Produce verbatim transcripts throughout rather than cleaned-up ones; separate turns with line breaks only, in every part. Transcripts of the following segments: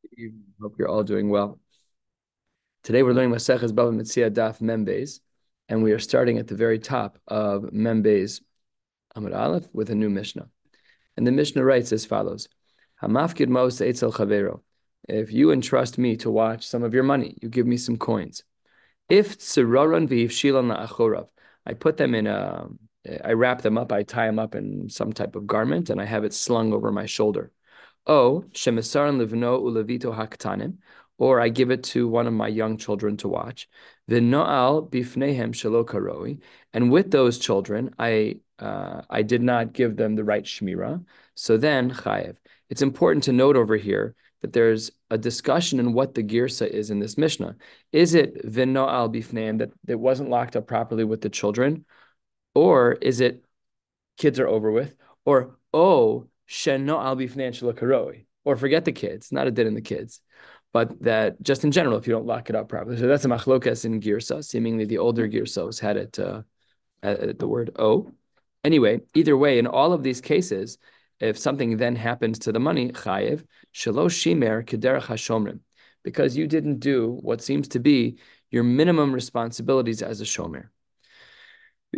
Hope you're all doing well. Today we're learning Maseches Bava Metzia Daf Membeis, and we are starting at the very top of Membeis Amud Aleph with a new Mishnah. And the Mishnah writes as follows: Hamafkid Mos Eitzel Chavero. If you entrust me to watch some of your money, you give me some coins. If Tziraran V'Yivshilan La'achorav, I put them in a, I wrap them up, I tie them up in some type of garment, and I have it slung over my shoulder. Oh, Shemisaran Livno Ulevito Haktanim, or I give it to one of my young children to watch. V'no'al bifnehem shelo karoi, and with those children, I uh, I did not give them the right shmira. So then chayev. It's important to note over here that there's a discussion in what the girsa is in this Mishnah. Is it v'no'al bifnehem that that wasn't locked up properly with the children, or is it kids are over with, or oh, sheno al bifnei shelo karoi, or forget the kids, not a din in the kids, but that just in general, if you don't lock it up properly. So that's a machlokas in girsa. Seemingly, the older girsos had it uh, at the word oh. Anyway, either way, in all of these cases, if something then happens to the money, chayev shelo shimer kederach hashomrim, because you didn't do what seems to be your minimum responsibilities as a shomer. But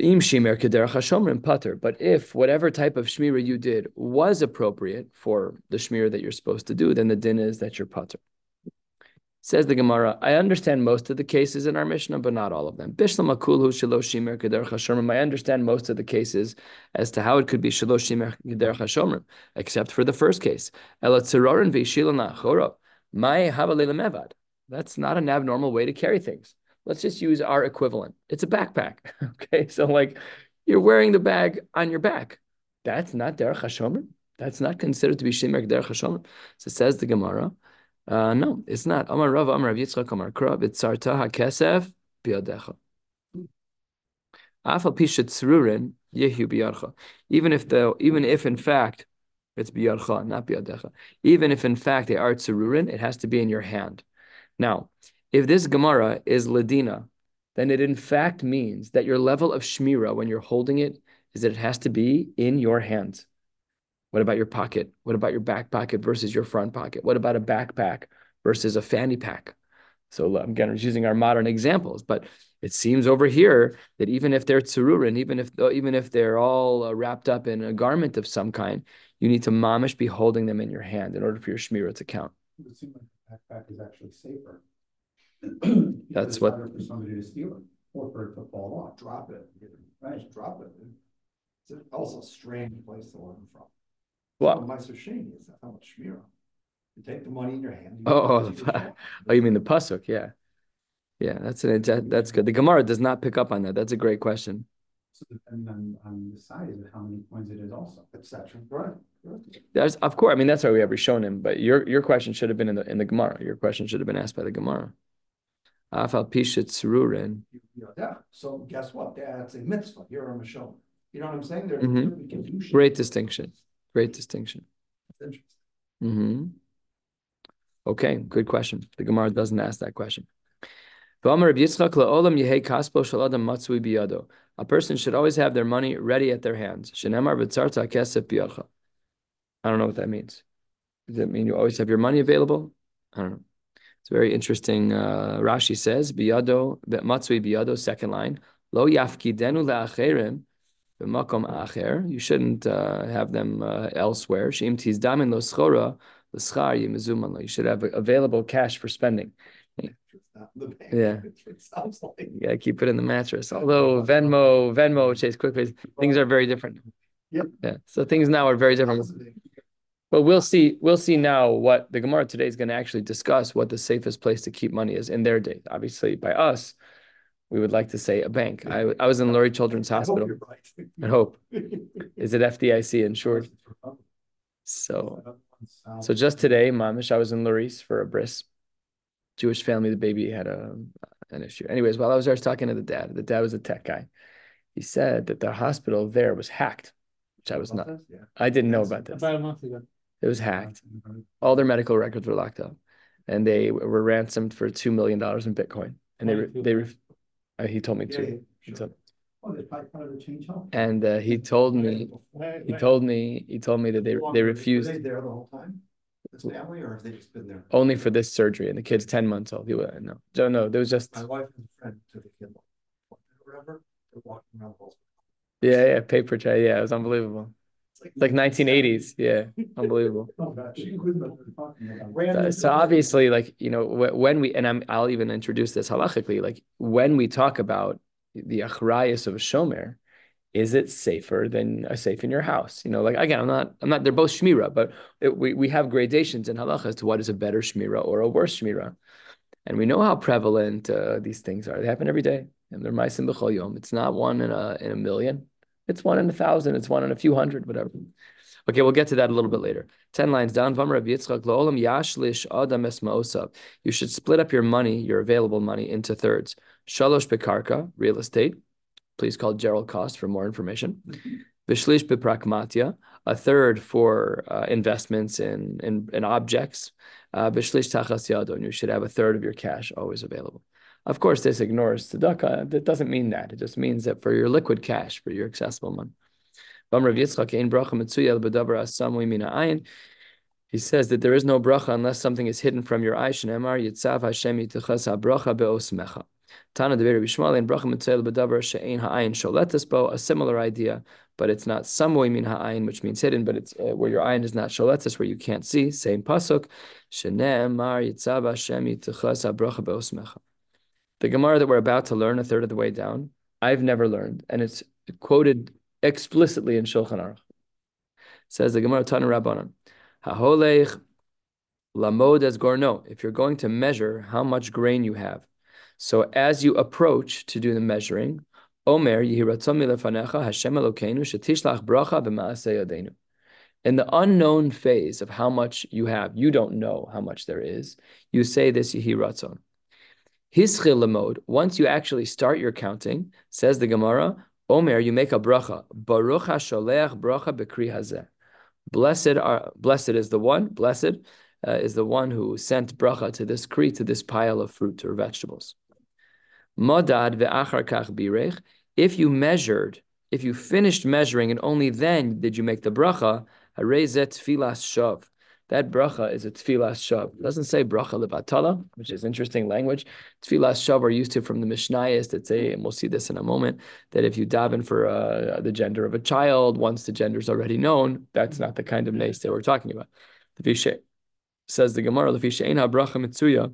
if whatever type of shmira you did was appropriate for the shmira that you're supposed to do, then the din is that you're pater. Says the Gemara, I understand most of the cases in our Mishnah, but not all of them. I understand most of the cases as to how it could be shalosh shimer kederach hashomrim, except for the first case. That's not an abnormal way to carry things. Let's just use our equivalent. It's a backpack. Okay, so like you're wearing the bag on your back. That's not derech hashomrim. That's not considered to be shimer derech hashomrim. So says the Gemara. Uh, no, it's not. Amar Rav, Amar Rav Yitzchak, Amar Kra, B'tzarta hakesef biyadecha. Afal pishat tzrurin yehu biyadcha. Even if the, even if in fact it's biyadcha, not biyadecha. Even if in fact they are tzururin, it has to be in your hand. Now, if this Gemara is ladina, then it in fact means that your level of shmira when you're holding it is that it has to be in your hands. What about your pocket? What about your back pocket versus your front pocket? What about a backpack versus a fanny pack? So again, we're using our modern examples, but it seems over here that even if they're tzururin, even if even if they're all uh, wrapped up in a garment of some kind, you need to mamish be holding them in your hand in order for your shmira to count.
It would seem like the backpack is actually safer.
That's what.
It's harder for somebody to steal it or for it to fall off. Drop it. Right, just drop it. It's also a strange place to learn from.
Well,
my shame is how much shmira. You take the money in your hand. You
oh, oh, oh, you mean the pasuk? Yeah, yeah. That's an that's good. The Gemara does not pick up on that. That's a great question.
So depending on, on the size of how many coins it is, also, et cetera. Right.
That's of course. I mean, that's why we have shown him. But your your question should have been in the in the Gemara. Your question should have been asked by the Gemara. Afal pishat tzrurin.
Yeah. So guess what? That's a mitzvah. You're a mishon. You know what I'm saying? There's
mm-hmm. Great distinction. Great distinction.
That's interesting.
Mm-hmm. Okay, good question. The Gemara doesn't ask that question. A person should always have their money ready at their hands. I don't know what that means. Does that mean you always have your money available? I don't know. It's very interesting. Uh, Rashi says, biyado, matzui biyado, second line, lo yafkidenu le'acherim, you shouldn't uh, have them uh, elsewhere. You should have available cash for spending. Yeah, yeah, keep it in the mattress. Although Venmo, Venmo, Chase Quickly, things are very different.
Yeah,
yeah. So things now are very different. But we'll see. We'll see now what the Gemara today is going to actually discuss. What the safest place to keep money is in their day. Obviously, by us, we would like to say a bank. I, I was in Lurie Children's Hospital. I hope. Is it F D I C insured? So, so just today, Mamish, I was in Lurie's for a bris. Jewish family, the baby had a an issue. Anyways, while I was there, I was talking to the dad. The dad was a tech guy. He said that the hospital there was hacked, which I was not. I didn't know about this.
About a month ago.
It was hacked. All their medical records were locked up, and they were ransomed for two million dollars in Bitcoin. And they they. Uh, he told me
yeah,
to.
yeah, sure.
Told,
oh, they probably part of the change help.
And uh, he told me, he told me, he told me that they they refused.
Were they there the whole time? His family, or have they just been there?
Only for this surgery, and the kid's ten months old. He was no, no, no. There was just
My wife and a friend took a kid, like, whatever, they're walking around the hospital.
yeah, yeah, paper tray. Yeah, it was unbelievable.
It's like,
It's like nineteen eighties. Yeah, unbelievable.
Oh, God, she couldn't have been talking about.
So,
Random-
so obviously, like you know, wh- when we and I'm, I'll even introduce this halachically. Like when we talk about the achrayus of a shomer, is it safer than a safe in your house? You know, like again, I'm not, I'm not. They're both shmira, but it, we we have gradations in halacha as to what is a better shmira or a worse shmira, and we know how prevalent uh, these things are. They happen every day, and they're ma'asim b'chol yom. It's not one in a in a million. It's one in a thousand. It's one in a few hundred, whatever. Okay, we'll get to that a little bit later. Ten lines down. You should split up your money, your available money, into thirds. Shalosh bekarka, real estate. Please call Gerald Cost for more information. Vishlish biprakmatya, a third for uh, investments in, in, in objects. Uh, Vishlish tachas yadon, you should have a third of your cash always available. Of course, this ignores tzedakah. That doesn't mean that. It just means that for your liquid cash, for your accessible money. He says that there is no bracha unless something is hidden from your eye. Shneimar Yitzav Hashem Yitachas HaBracha Be'osmecha. Tana Dever Bishmal and Bracha Mitzel B'Davar She'ein Ha'ayin Sholetes Bo. A similar idea, but it's not Samoi Min Ha'ayin, which means hidden, but it's uh, where your ayin is not Sholetes, where you can't see. Same pasuk. Shneimar Yitzav Hashem Yitachas HaBracha Be'osmecha. The Gemara that we're about to learn a third of the way down, I've never learned, and it's quoted explicitly in Shulchan Aruch. Says the Gemara Tana Rabbanan, Haholech lamod as gorno. If you're going to measure how much grain you have, so as you approach to do the measuring, Omer yihiratzon milefanecha Hashem Elokeinu shetishlach bracha b'maaseh yadeinu. In the unknown phase of how much you have, you don't know how much there is. You say this yihiratzon. Hischil lamod. Once you actually start your counting, says the Gemara, Omer, you make a bracha. Baruch hasholeach bracha b'kri hazeh. Blessed are blessed is the one. Blessed uh, is the one who sent bracha to this kri, to this pile of fruit or vegetables. Modad ve'achar kach birech. If you measured, if you finished measuring, and only then did you make the bracha, harezet tfilas shav. That bracha is a tfilas shav. It doesn't say bracha levatala, which is interesting language. Tfilas shav are used to from the Mishnayos that say, and we'll see this in a moment, that if you daven for uh, the gender of a child, once the gender is already known, that's not the kind of nace that we're talking about. The says the Gemara, Lefisha ein ha-bracha mitzuya,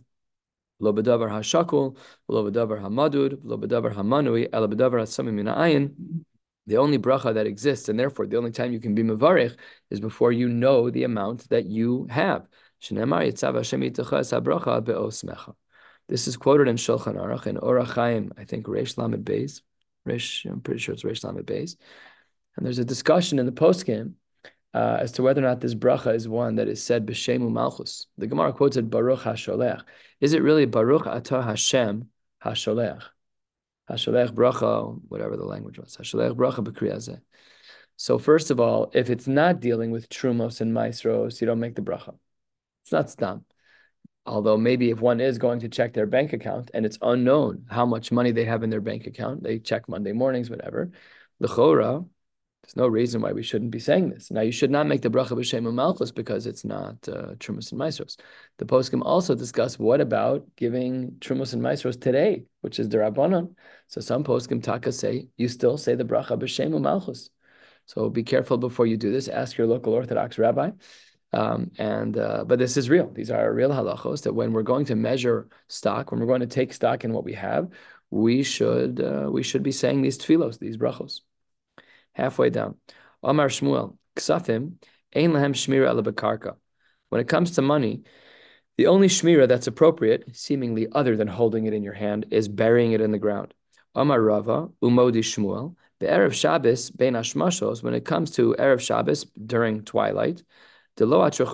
lo b'davar ha-shakul, lo b'davar ha-madud, lo b'davar ha-manui, ela b'davar ha-sami min ha'ayin. The only bracha that exists, and therefore the only time you can be mevarich, is before you know the amount that you have. Shneimar yitzav Hashem yitachas ha-bracha be'osmecha. This is quoted in Shulchan Aruch and Orach Chaim, I think Reish Lamed Beis. Reish, I'm pretty sure it's Reish Lamed Beis. And there's a discussion in the postgame uh, as to whether or not this bracha is one that is said b'shemu malchus. The Gemara quotes it Baruch HaSholech. Is it really Baruch Atah Hashem HaSholech? HaSholech bracha, whatever the language was. HaSholech bracha b'kri hazeh. So first of all, if it's not dealing with trumos and maestros, you don't make the bracha. It's not stam. Although maybe if one is going to check their bank account and it's unknown how much money they have in their bank account, they check Monday mornings, whatever. L'chora, there's no reason why we shouldn't be saying this. Now, you should not make the bracha b'shem malchus because it's not uh, trumos and maestros. The poskim also discuss what about giving trumos and maestros today, which is the rabbanon. So some poskim taka say you still say the bracha b'shem malchus. So be careful before you do this. Ask your local Orthodox rabbi. Um, and uh, but this is real. These are real halachos that when we're going to measure stock, when we're going to take stock in what we have, we should uh, we should be saying these tefillos, these brachos. Halfway down, Amar Shmuel, Ksafim ein lahem shmira ala bekarka. When it comes to money, the only shmira that's appropriate, seemingly other than holding it in your hand, is burying it in the ground. Amar Rava umodi Shmuel be'erev Shabbos bein hashmashos. When it comes to erev Shabbos during twilight. At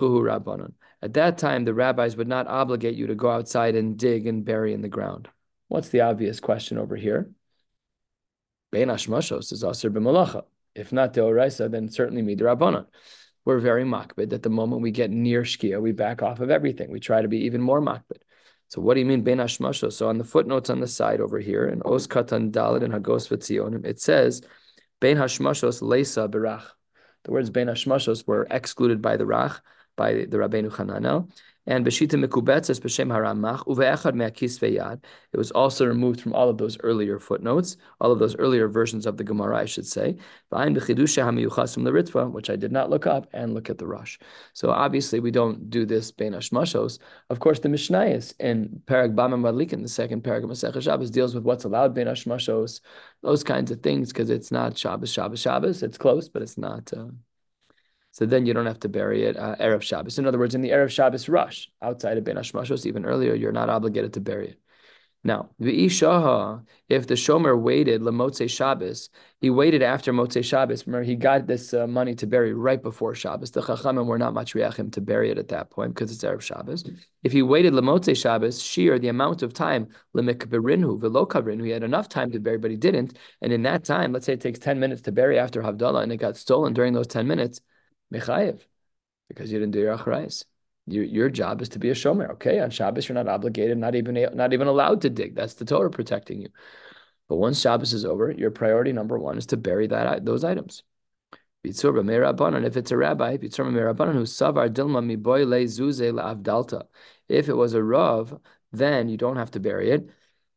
that time, the rabbis would not obligate you to go outside and dig and bury in the ground. What's the obvious question over here? Bein hashmashos is aser b'malacha. If not deoraisa, then certainly midrabanan. We're very makbid. At the moment we get near shkia, we back off of everything. We try to be even more makbid. So what do you mean bein hashmashos? So on the footnotes on the side over here, in Os Katan Dalet and Hagos V'Tzionim, it says bein hashmashos leisa berach. The words bein hashmashos were excluded by the Rach, by the Rabbeinu Hananel. And Beshita Mekubetzes B'Shem Haramach Uve'echad Me'akis Veyad. It was also removed from all of those earlier footnotes, all of those earlier versions of the Gemara, I should say. Which I did not look up, and look at the Rush. So obviously we don't do this Bein Hashmashos. Of course, the Mishnayos in Perek Bamim Madlikin, the second Perek of Masechah Shabbos, deals with what's allowed Bein Hashmashos, those kinds of things, because it's not Shabbos, Shabbos, Shabbos. It's close, but it's not. Uh, So then you don't have to bury it uh, Erev Shabbos. In other words, in the Erev Shabbos rush, outside of Ben Hashmashos, even earlier, you're not obligated to bury it. Now, V'ishaha, if the Shomer waited Lemotze Shabbos, he waited after Motzei Shabbos. Remember, he got this uh, money to bury right before Shabbos. The Chachamim were not matriachim to bury it at that point because it's Erev Shabbos. If he waited Lemotze Shabbos, Shir, the amount of time, Lemekberinhu, V'lo Kavrinhu, he had enough time to bury, but he didn't. And in that time, let's say it takes ten minutes to bury after Havdalah and it got stolen during those ten minutes, Mechayev, because you didn't do your achrayis. Your, your job is to be a shomer. Okay, on Shabbos you're not obligated, not even not even allowed to dig. That's the Torah protecting you. But once Shabbos is over, your priority number one is to bury that those items. Bitzur b'mei rabbanan. If it's a rabbi, bitzur b'mei rabbanan who savar dilma miboy le zuze la'avdalta. If it was a rav, then you don't have to bury it.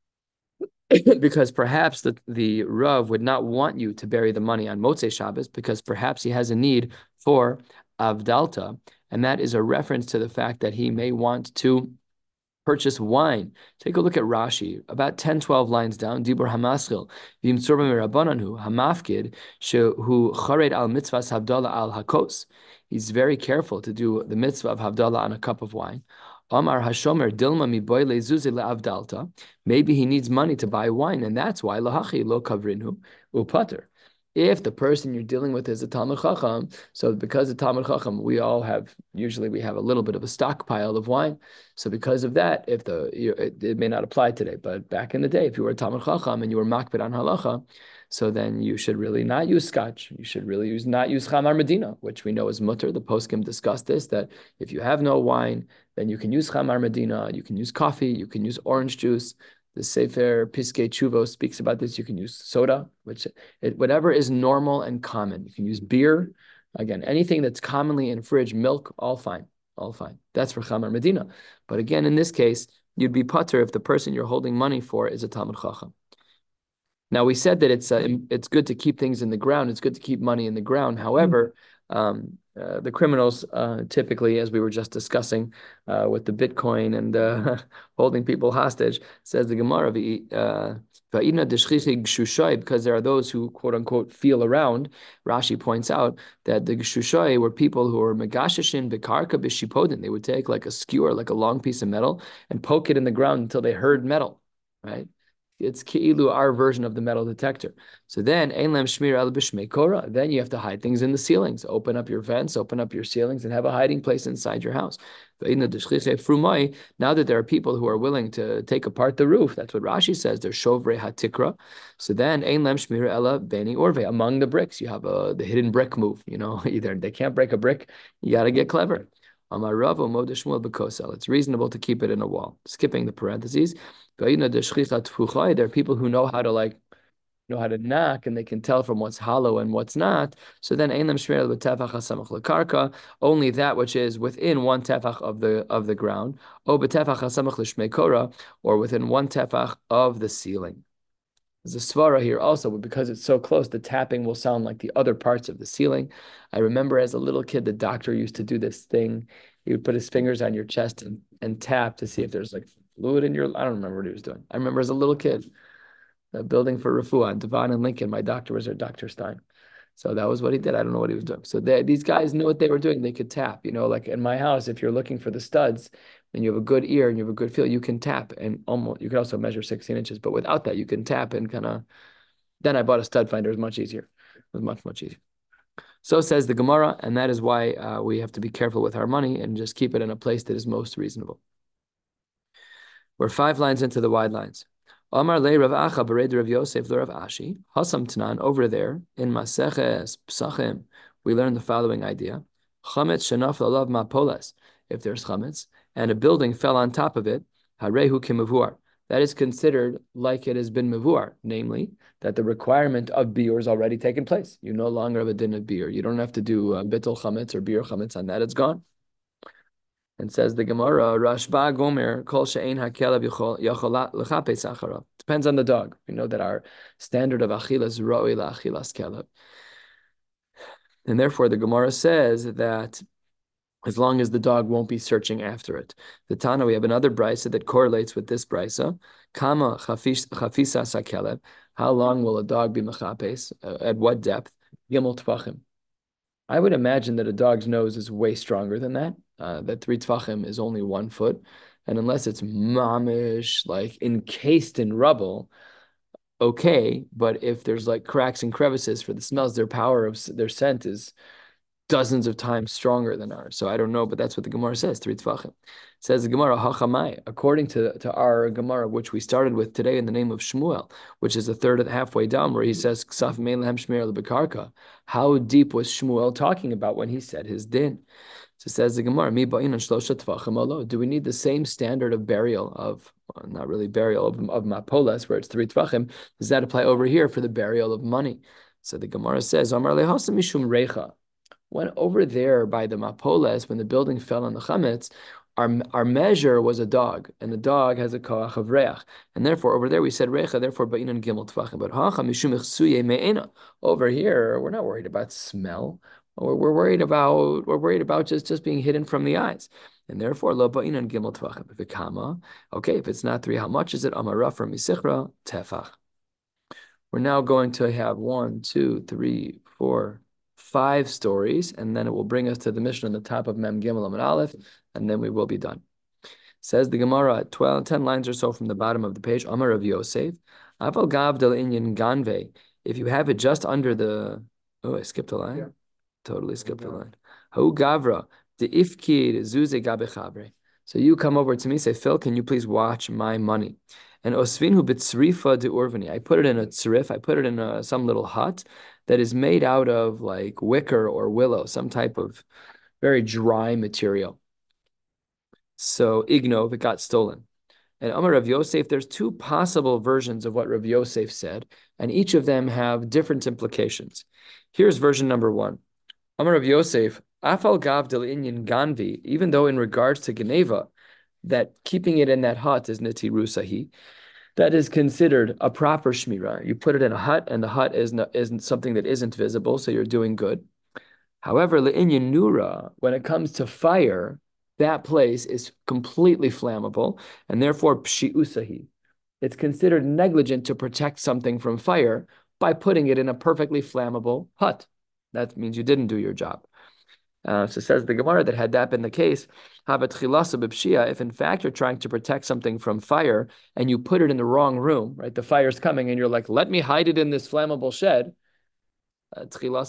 Because perhaps the, the Rav would not want you to bury the money on Motzei Shabbos, because perhaps he has a need for Avdalta, and that is a reference to the fact that he may want to purchase wine. Take a look at Rashi, about ten, twelve lines down, Dibur Hamaschil, V'imtzor b'mirabananu, Hamafkid, shehu chared al mitzvahs Havdalah al hakos. He's very careful to do the mitzvah of Havdalah on a cup of wine. Amar Hashomer Dilma mi boy lezuzi leavdalta. Maybe he needs money to buy wine, and that's why lahachi lo kavrinhu upater. If the person you're dealing with is a Talmud Chacham, so because of Talmud Chacham, we all have, usually we have a little bit of a stockpile of wine. So because of that, if the, you, it, it may not apply today, but back in the day, if you were a Talmud Chacham and you were makbid on halacha, so then you should really not use scotch. You should really use not use Chamar Medina, which we know is mutter. The poskim discussed this, that if you have no wine, then you can use Chamar Medina, you can use coffee, you can use orange juice. The Sefer Piskei Tshuvo speaks about this. You can use soda, which it, whatever is normal and common. You can use beer. Again, anything that's commonly in fridge, milk, all fine, all fine. That's for Chamar Medina. But again, in this case, you'd be putter if the person you're holding money for is a Talmud Chacham. Now, we said that it's uh, it's good to keep things in the ground. It's good to keep money in the ground. However, um, uh, the criminals uh, typically, as we were just discussing uh, with the Bitcoin and uh, holding people hostage, says the Gemara, uh, because there are those who, quote unquote, feel around. Rashi points out that the Gshushay were people who were megasheshin bekarka b'shipodin. They would take like a skewer, like a long piece of metal, and poke it in the ground until they heard metal, right? It's ki'ilu, our version of the metal detector. So then, ein lem shmir el b'shmei korah. Then you have to hide things in the ceilings. Open up your vents, open up your ceilings, and have a hiding place inside your house. Now that there are people who are willing to take apart the roof, that's what Rashi says. They're shovrei hatikra. So then, ein lem shmir ela beni orve. Among the bricks, you have a the hidden brick move. You know, either they can't break a brick, you got to get clever. It's reasonable to keep it in a wall. Skipping the parentheses. There are people who know how to like know how to knock, and they can tell from what's hollow and what's not. So then only that which is within one tefach of the of the ground, or within one tefach of the ceiling. There's a svara here also, but because it's so close, the tapping will sound like the other parts of the ceiling. I remember as a little kid, the doctor used to do this thing. He would put his fingers on your chest and, and tap to see if there's like fluid in your, I don't remember what he was doing. I remember as a little kid, uh, building for Refuah, Devon and Lincoln, my doctor was there, Doctor Stein. So that was what he did. I don't know what he was doing. So they, these guys knew what they were doing. They could tap, you know, like in my house, if you're looking for the studs and you have a good ear and you have a good feel, you can tap, and almost, you can also measure sixteen inches, but without that, you can tap and kind of, then I bought a stud finder. It was much easier. It was much, much easier. So says the Gemara, and that is why uh, we have to be careful with our money and just keep it in a place that is most reasonable. We're five lines into the wide lines. Amar le Rav Acha bered Rav Yosef le Rav Ashi Hasam Tanan. Over there in Maseches Psachim, we learn the following idea: Chametz shenaf lalav mapoles. If there's chametz and a building fell on top of it, harehu kimavuar. That is considered like it has been mevuar, namely that the requirement of biur is already taken place. You no longer have a din of biur. You don't have to do uh, bittul chametz or biur chametz on that. It's gone. And says the Gemara, Rashba Gomer, Kol She'ein HaKelev Yochol L'chapes Acharav. Depends on the dog. We know that our standard of achila is Ro'i La'achilas Kelev. And therefore, the Gemara says that as long as the dog won't be searching after it. The Tana, we have another brisa that correlates with this brisa. Kama chafisa sakelev. How long will a dog be mechapes? Uh, at what depth? Gimel tfachim. I would imagine that a dog's nose is way stronger than that. Uh, that three tfachim is only one foot. And unless it's mamish, like encased in rubble, okay. But if there's like cracks and crevices for the smells, their power of their scent is dozens of times stronger than ours. So I don't know, but that's what the Gemara says, three tfachim. Says the Gemara, hachamai, according to, to our Gemara, which we started with today in the name of Shmuel, which is a third of the halfway down, where he says, Ksaf me'lehem shmeir lebekarka. How deep was Shmuel talking about when he said his din? So says the Gemara, mi ba'in shlosha tfachim alo. Do we need the same standard of burial of, well, not really burial of, of mapoles, where it's three tfachim? Does that apply over here for the burial of money? So the Gemara says, Amar lehasa mishum reicha. When over there by the Mapoles, when the building fell on the chametz, our, our measure was a dog, and the dog has a koach of reach, and therefore over there we said recha, therefore ba'inan gimel tfachim. But hacha mishum ichsuye me'ena. Over here, we're not worried about smell, or we're worried about we're worried about just, just being hidden from the eyes, and therefore lo ba'inan gimel tfachim. If it kama, okay, if it's not three, how much is it? Amara from misichra tefach. We're now going to have one, two, three, four. Five stories, and then it will bring us to the Mishnah on the top of Mem Gimel Amud Aleph, and then we will be done. Says the Gemara, twelve, ten lines or so from the bottom of the page, Amar of Yosef, Aval Gav del Inyan Ganve, if you have it just under the, oh, I skipped a line? Yeah. Totally skipped a line. Hu Gavra, the Ifkid Zuze Gabe Chabre. So you come over to me, say, Phil, can you please watch my money? And Osvinhu Bitsrifa de Urvani, I put it in a tsrif, I put it in a, some little hut that is made out of like wicker or willow, some type of very dry material. So Ignov, it got stolen. And Amar Rav Yosef, there's two possible versions of what Rav Yosef said, and each of them have different implications. Here's version number one. Amar Rav Yosef, Afal Gav del Inyan Ganvi, even though in regards to Geneva, that keeping it in that hut is netirusahi, that is considered a proper shmirah. You put it in a hut, and the hut is not, isn't something that isn't visible, so you're doing good. However, le'inyan nura, when it comes to fire, that place is completely flammable, and therefore pshi'usahi. It's considered negligent to protect something from fire by putting it in a perfectly flammable hut. That means you didn't do your job. Uh, so says the Gemara that had that been the case, if in fact you're trying to protect something from fire and you put it in the wrong room, right? The fire's coming and you're like, let me hide it in this flammable shed. Uh,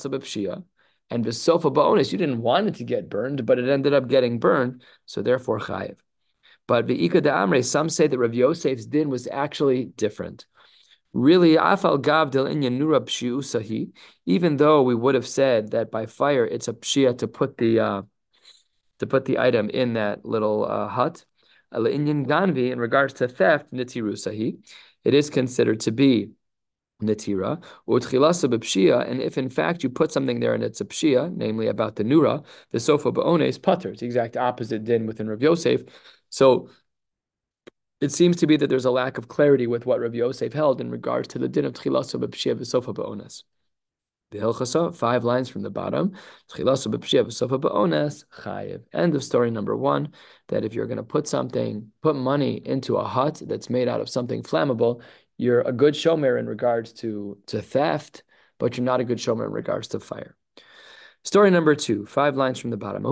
and v'sofa ba'onis, you didn't want it to get burned, but it ended up getting burned, so therefore chayiv. But v'ika da'amre, some say that Rav Yosef's din was actually different. Really, afal gav del inyan nura pshiusahi, even though we would have said that by fire it's a pshia to put the uh, to put the item in that little uh, hut. Al inyan ganvi, in regards to theft, nitirusahi, it is considered to be netira. Utchilasa b'pshia, and if in fact you put something there and it's a pshia, namely about the nura, the sofa ba'ones putter. It's the exact opposite din within Rav Yosef. So it seems to be that there's a lack of clarity with what Rav Yosef held in regards to the din of tchilaso b'pshia v'sofa ba'ones. The Hilchasa, five lines from the bottom. Tchilaso b'pshia v'sofa ba'ones chayiv. End of story number one. That if you're going to put something, put money into a hut that's made out of something flammable, you're a good shomer in regards to to theft, but you're not a good shomer in regards to fire. Story number two, five lines from the bottom.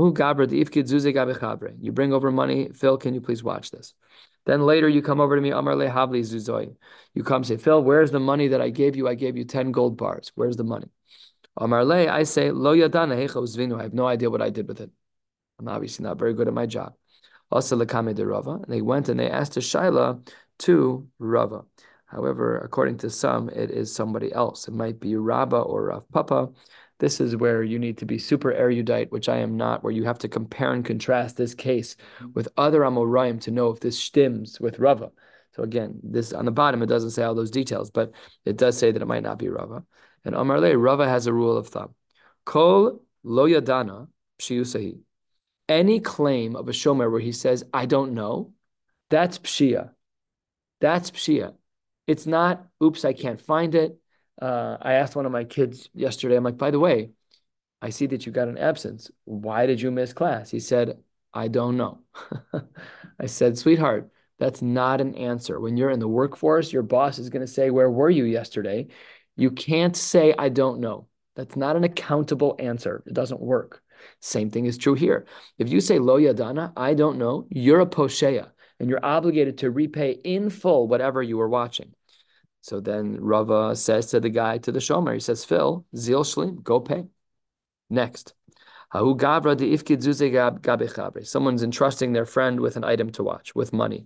You bring over money. Phil, can you please watch this? Then later you come over to me, Amar le Havli Zuzoi. You come say, Phil, where's the money that I gave you? I gave you ten gold bars. Where's the money? Amar le, I say, Lo yadana hecha uzvinu. I have no idea what I did with it. I'm obviously not very good at my job. Also lekame de Rava. And they went and they asked a Shaila to Rava. However, according to some, it is somebody else. It might be Rabba or Rav Papa. This is where you need to be super erudite, which I am not, where you have to compare and contrast this case with other Amoraim to know if this stims with Rava. So again, this on the bottom, it doesn't say all those details, but it does say that it might not be Rava. And Amar le, Rava has a rule of thumb. Kol lo yadana pshiusahi. Any claim of a shomer where he says, I don't know, that's pshia. That's pshia. It's not, oops, I can't find it. Uh, I asked one of my kids yesterday, I'm like, by the way, I see that you got an absence. Why did you miss class? He said, I don't know. I said, sweetheart, that's not an answer. When you're in the workforce, your boss is going to say, where were you yesterday? You can't say, I don't know. That's not an accountable answer. It doesn't work. Same thing is true here. If you say, lo yadana, I don't know, you're a posheya, and you're obligated to repay in full whatever you were watching. So then Rava says to the guy, to the shomer, he says, Phil, zil shlim, go pay. Next. Someone's entrusting their friend with an item to watch, with money.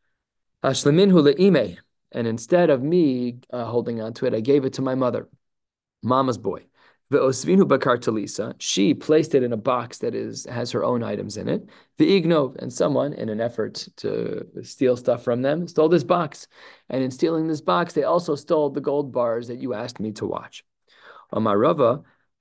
And instead of me uh, holding on to it, I gave it to my mother, mama's boy. She placed it in a box that is has her own items in it. And someone, in an effort to steal stuff from them, stole this box. And in stealing this box, they also stole the gold bars that you asked me to watch. Amar Rava,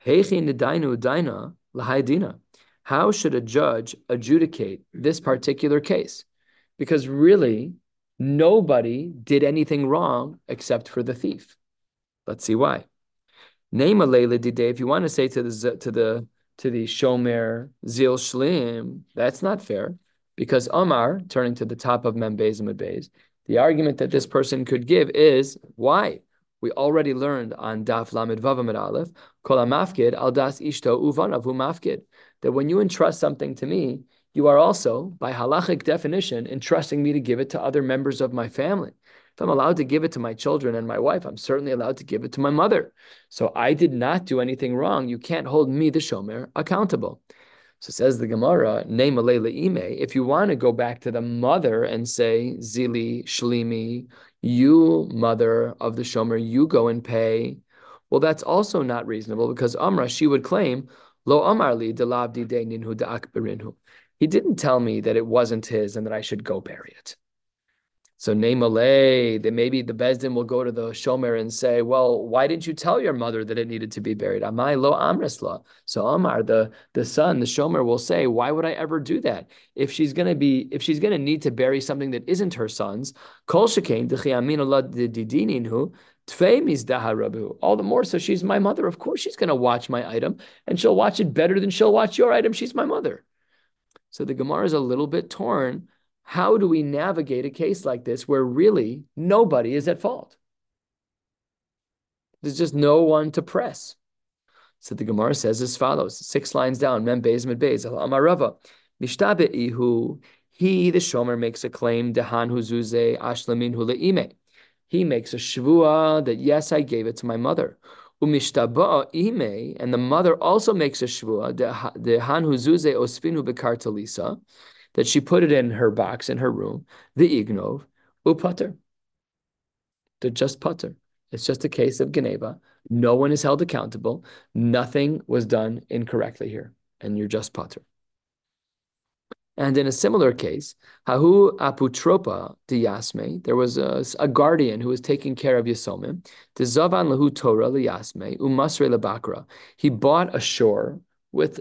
how should a judge adjudicate this particular case? Because really, nobody did anything wrong except for the thief. Let's see why. Name a Layla Dide. If you want to say to the to the to the Shomer Zil Shlim, that's not fair. Because Omar, turning to the top of Membez and Medbez, the argument that this person could give is why? We already learned on Daf Lamed Vav Amud Aleph, Kol HaMafkid Al Das Ishto Uvanav Hu Mafkid, that when you entrust something to me, you are also, by halachic definition, entrusting me to give it to other members of my family. If I'm allowed to give it to my children and my wife, I'm certainly allowed to give it to my mother. So I did not do anything wrong. You can't hold me, the shomer, accountable. So says the Gemara, name ime. If you want to go back to the mother and say, Zili, Shlimi, you, mother of the shomer, you go and pay. Well, that's also not reasonable because Amra, she would claim, Lo Amarli delabdi de ninhu da'akberinhu. He didn't tell me that it wasn't his and that I should go bury it. So name Malay, then maybe the Bezdin will go to the Shomer and say, well, why didn't you tell your mother that it needed to be buried? Amai lo amresla. So Amar, the, the son, the Shomer will say, why would I ever do that? If she's gonna be, if she's gonna need to bury something that isn't her son's, kol shekain didininu, all the more so she's my mother. Of course she's gonna watch my item, and she'll watch it better than she'll watch your item. She's my mother. So the Gemara is a little bit torn. How do we navigate a case like this where really nobody is at fault? There's just no one to press. So the Gemara says as follows, six lines down, Mem Beis Med Beis, Amarava, Mishtabe'ihu, he, the Shomer, makes a claim, Dehan Huzuze Ashlamin Huleime. He makes a shvua that, yes, I gave it to my mother. Umishtaba'a ime, and the mother also makes a shvua, Dehan Huzuze Osfinu Bekartalisa, that she put it in her box in her room, the ignov, upater. They're just putter. It's just a case of Geneva. No one is held accountable. Nothing was done incorrectly here, and you're just putter. And in a similar case, Hahu aputropa di Yasme, there was a, a guardian who was taking care of Yasomim, the Zavan lahu Torah li Yasme, umasre lebakra. He bought a shore with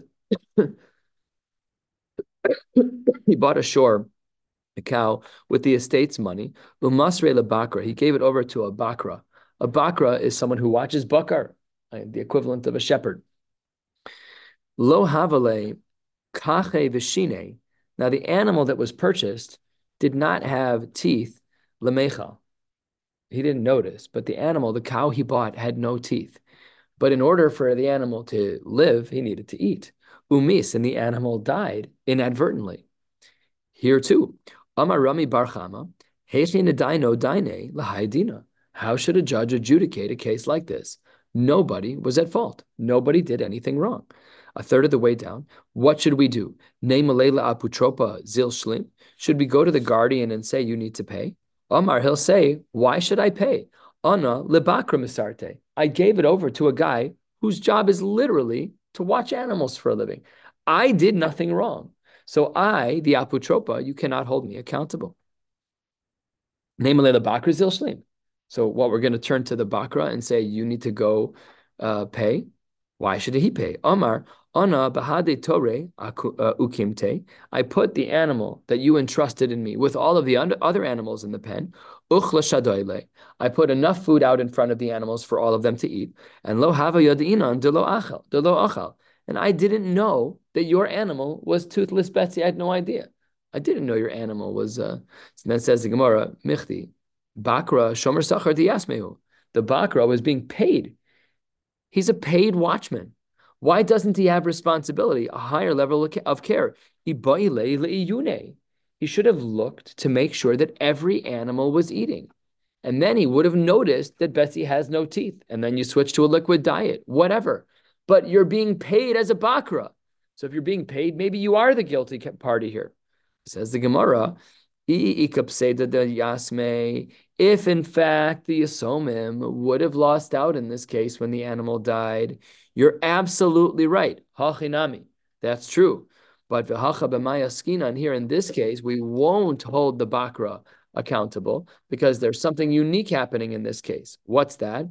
he bought a shore, a cow, with the estate's money. Umasre lebakra. He gave it over to a bakra. A bakra is someone who watches bakar, the equivalent of a shepherd. Lo havale kache v'shine. Now the animal that was purchased did not have teeth. Lemecha. He didn't notice, but the animal, the cow he bought, had no teeth. But in order for the animal to live, he needed to eat. Umis, and the animal died inadvertently. Here too, Amar Rami Bar Chama, how should a judge adjudicate a case like this? Nobody was at fault. Nobody did anything wrong. A third of the way down, what should we do? Name Malela Aputropa Zil Shlim? Should we go to the guardian and say, you need to pay? Amar, he'll say, why should I pay? Ana lebakra misarte. I gave it over to a guy whose job is literally to watch animals for a living. I did nothing wrong. So I, the aputropa, you cannot hold me accountable. Name the bakra zil shlim. So what, we're going to turn to the bakra and say, you need to go uh, pay? Why should he pay? Omar, Ana bahade tore aku- uh, ukimte. I put the animal that you entrusted in me with all of the und- other animals in the pen. Uchla shadoile. I put enough food out in front of the animals for all of them to eat. And lo hava yadinan de lo achal, de lo achal. And I didn't know that your animal was toothless Betsy. I had no idea. I didn't know your animal was. Uh... So then says the Gemara, Michti, Bakra shomer sachar diyasmehu. The Bakra was being paid. He's a paid watchman. Why doesn't he have responsibility, a higher level of care? He should have looked to make sure that every animal was eating. And then he would have noticed that Betsy has no teeth. And then you switch to a liquid diet, whatever. But you're being paid as a bakra. So if you're being paid, maybe you are the guilty party here. Says the Gemara, if in fact the Yasomim would have lost out in this case when the animal died, you're absolutely right. Hachinami. That's true. But v'hacha b'mayaskinan, here in this case, we won't hold the bakra accountable because there's something unique happening in this case. What's that?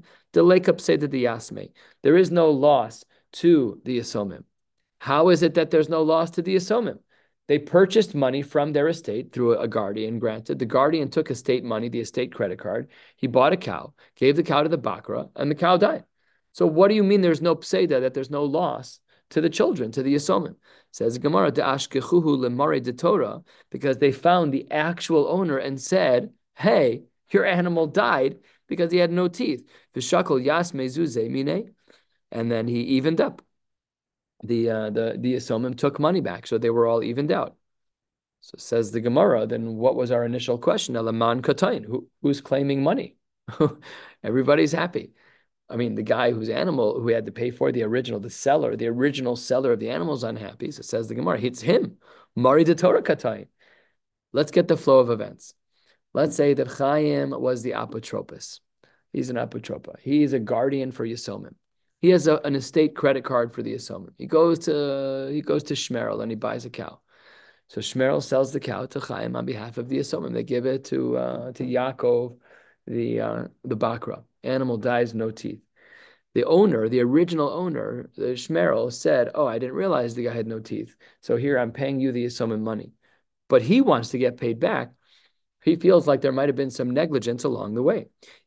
There is no loss to the Yasomim. How is it that there's no loss to the Yasomim? They purchased money from their estate through a guardian, granted. The guardian took estate money, the estate credit card. He bought a cow, gave the cow to the bakra, and the cow died. So what do you mean there's no pseida, that there's no loss to the children, to the Yasomim? Says Gemara, de'ashkechuhu lemare de Torah, because they found the actual owner and said, hey, your animal died because he had no teeth. V'shakol yas mezuze mine, and then he evened up. The uh, the the Yasomim took money back, so they were all evened out. So says the Gemara, then what was our initial question? Elaman Katain, who who's claiming money? Everybody's happy. I mean, the guy whose animal who had to pay for the original, the seller, the original seller of the animal is unhappy. So says the Gemara, it's him. Mari de Torah Katain. Let's get the flow of events. Let's say that Chaim was the apotropos. He's an apotropa. He's a guardian for Yasomim. He has a, an estate credit card for the Yasomim. He goes to he goes to Shmerel and he buys a cow. So Shmerel sells the cow to Chaim on behalf of the Yasomim. They give it to uh, to Yaakov, the uh, the bakra. Animal dies, no teeth. The owner, the original owner, the Shmerel, said, "Oh, I didn't realize the guy had no teeth. So here I'm paying you the Yasomim money." But he wants to get paid back. He feels like there might have been some negligence along the way.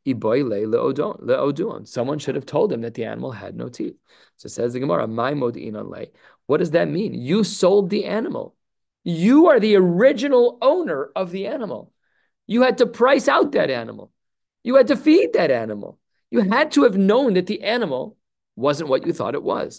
Someone should have told him that the animal had no teeth. So says the Gemara, what does that mean? You sold the animal. You are the original owner of the animal. You had to price out that animal. You had to feed that animal. You had to have known that the animal wasn't what you thought it was.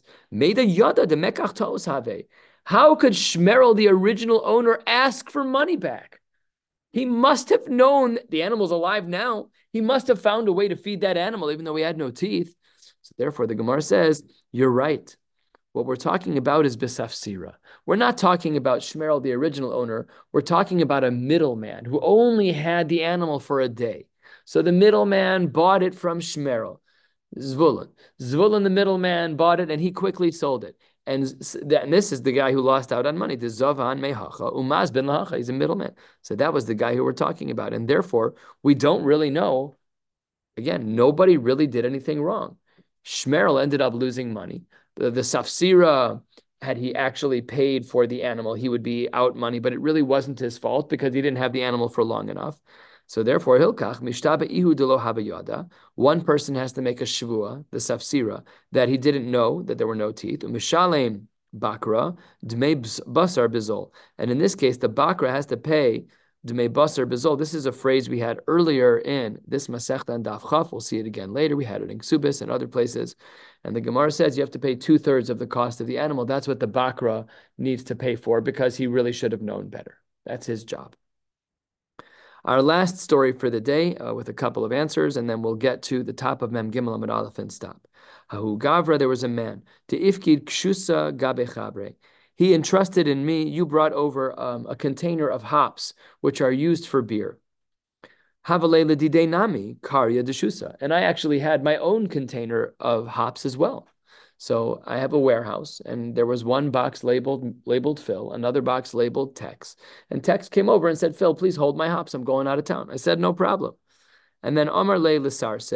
How could Shmerel, the original owner, ask for money back? He must have known the animal's alive now. He must have found a way to feed that animal, even though he had no teeth. So therefore, the Gemara says, you're right. What we're talking about is Besafsira. We're not talking about Shmerel, the original owner. We're talking about a middleman who only had the animal for a day. So the middleman bought it from Shmerel. Zvulun. Zvulun, the middleman, bought it and he quickly sold it. And, and this is the guy who lost out on money. The Zavan Mehacha, Umaz bin Lahacha. He's a middleman. So that was the guy who we're talking about. And therefore, we don't really know. Again, nobody really did anything wrong. Shmerel ended up losing money. The, the Safsira, had he actually paid for the animal, he would be out money, but it really wasn't his fault because he didn't have the animal for long enough. So therefore, Hilkach, Mishtaba Ihu Delo Havayada, one person has to make a Shavua, the Safsira, that he didn't know that there were no teeth. Mishalem Bakra, Dmei Basar Bizol. And in this case, the Bakra has to pay Dmei Basar Bizol. This is a phrase we had earlier in this Masechta and Daf Chaf. We'll see it again later. We had it in Ksubis and other places. And the Gemara says you have to pay two-thirds of the cost of the animal. That's what the Bakra needs to pay for because he really should have known better. That's his job. Our last story for the day uh, with a couple of answers, and then we'll get to the top of Mem Gimel Amud Aleph and stop. Hahu Gavra, there was a man. To Ifkid Kshusa Gabe Chabre. He entrusted in me, you brought over um, a container of hops, which are used for beer. Havale Ledide Nami, Karya Deshusa. And I actually had my own container of hops as well. So I have a warehouse, and there was one box labeled labeled Phil, another box labeled Tex. And Tex came over and said, Phil, please hold my hops. I'm going out of town. I said, no problem. And then Omar Le Lesarse,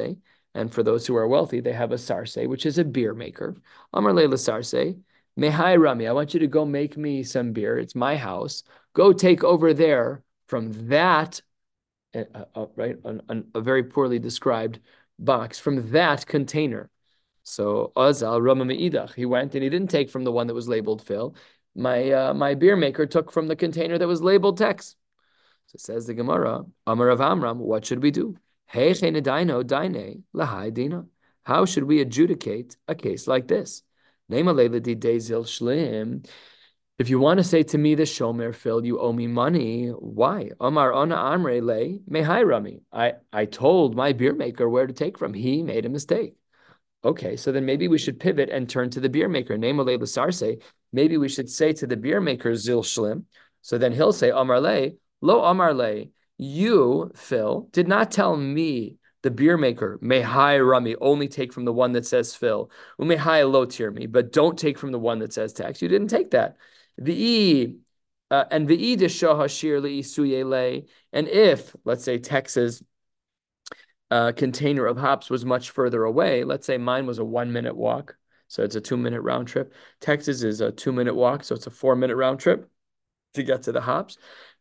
And for those who are wealthy, they have a sarse, which is a beer maker. Amar leila sarse, mehai rami, I want you to go make me some beer. It's my house. Go take over there from that, uh, uh, right, an, an, a very poorly described box, from that container. So Azal Rama Meidach, he went and he didn't take from the one that was labeled fill. My uh, my beer maker took from the container that was labeled tex. So says the Gemara, Amar of Amram, what should we do? Hey daino daine lahai dina. How should we adjudicate a case like this? Shlim. If you want to say to me, the shomer Phil, you owe me money. Why? Amar ona amre le mehai rami. I I told my beer maker where to take from. He made a mistake. Okay, so then maybe we should pivot and turn to the beer maker. Namely, Lasarse. Maybe we should say to the beer maker, Zil Shlim. So then he'll say, Amarle, Lo Amarle, you, Phil, did not tell me, the beer maker, Mehai Rami, only take from the one that says Phil. Umehai Lo Tir me, but don't take from the one that says tax. You didn't take that. The uh, and the Hashir Li and if, let's say, Texas uh, container of hops was much further away, let's say mine was a one minute walk, so it's a two minute round trip. Texas is a two minute walk, so it's a four minute round trip to get to the hops.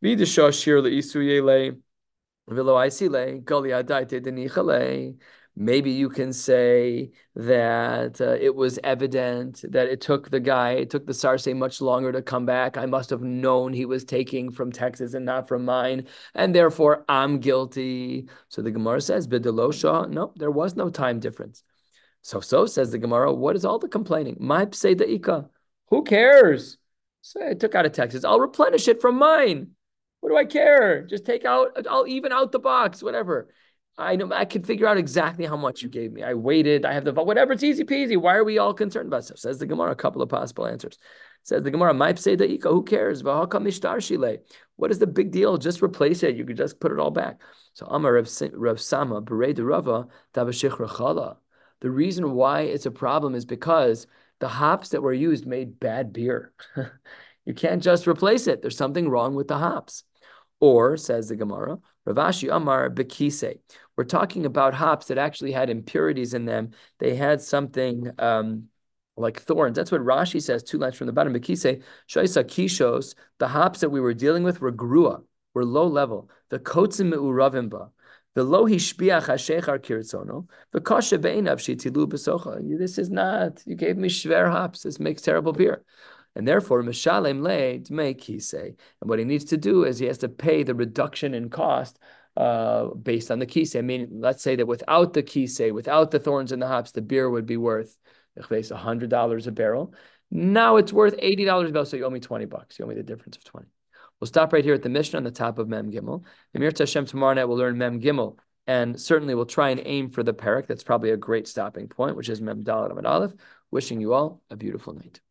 Maybe you can say that uh, it was evident that it took the guy, it took the Sarse much longer to come back. I must have known he was taking from Texas and not from mine, and therefore I'm guilty. So the Gemara says, Bidilosha, no, there was no time difference. So, so says the Gemara, what is all the complaining? My pseida ika. Who cares? So I took out of Texas. I'll replenish it from mine. What do I care? Just take out, I'll even out the box, whatever. I know I can figure out exactly how much you gave me. I waited. I have the whatever. It's easy peasy. Why are we all concerned about stuff? Says the Gemara. A couple of possible answers. Says the Gemara. My pseida ika. Who cares? What is the big deal? Just replace it. You could just put it all back. So Amar Rav Sama Berei de Rava Tabashich Rechala. The reason why it's a problem is because the hops that were used made bad beer. You can't just replace it. There's something wrong with the hops. Or, says the Gemara, Ravashi Amar Bekise. We're talking about hops that actually had impurities in them. They had something um, like thorns. That's what Rashi says, two lines from the bottom. Bekise, Shoisa Kishos, the hops that we were dealing with were grua, were low level. The kotzim me'uravimba. The lo hishbiach hashechar kiritzono, the kasha be'enav shitilu besocha. This is not, you gave me shver hops. This makes terrible beer. And therefore, Mishalem le dmei kisei. And what he needs to do is he has to pay the reduction in cost uh, based on the kisei. I mean, let's say that without the kisei, without the thorns and the hops, the beer would be worth one hundred dollars a barrel. Now it's worth eighty dollars a barrel, so you owe me twenty bucks. You owe me the difference of twenty. We'll stop right here at the Mishnah on the top of Mem Gimel. Emir Tashem, tomorrow night we'll learn Mem Gimel. And certainly we'll try and aim for the parak. That's probably a great stopping point, which is Mem Dalet Amud Aleph. Wishing you all a beautiful night.